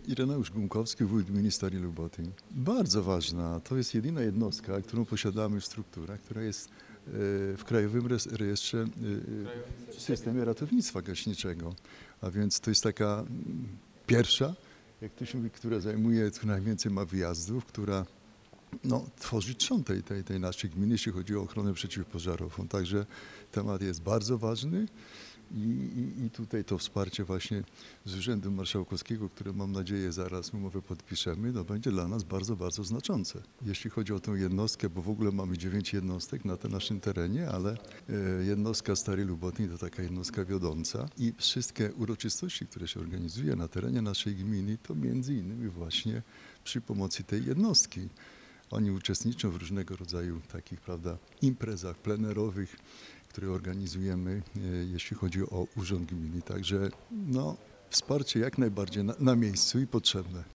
Ireneusz Gumkowski, wójt gminy Stary Lubotyń. Bardzo ważna. To jest jedyna jednostka, którą posiadamy w strukturach, która jest w Krajowym Rejestrze w systemie ratownictwa gaśniczego. A więc to jest taka pierwsza, jak to się mówi, która zajmuje, która najwięcej ma wyjazdów, która tworzy trzon tej naszej gminy, jeśli chodzi o ochronę przeciwpożarową. Także temat jest bardzo ważny i tutaj to wsparcie właśnie z Urzędu Marszałkowskiego, które mam nadzieję zaraz umowę podpiszemy, będzie dla nas bardzo, bardzo znaczące. Jeśli chodzi o tę jednostkę, bo w ogóle mamy 9 jednostek na naszym terenie, ale jednostka Stary Lubotyń to taka jednostka wiodąca i wszystkie uroczystości, które się organizuje na terenie naszej gminy, to między innymi właśnie przy pomocy tej jednostki. Oni uczestniczą w różnego rodzaju takich, imprezach plenerowych, które organizujemy, jeśli chodzi o urząd gminy. Także wsparcie jak najbardziej na miejscu i potrzebne.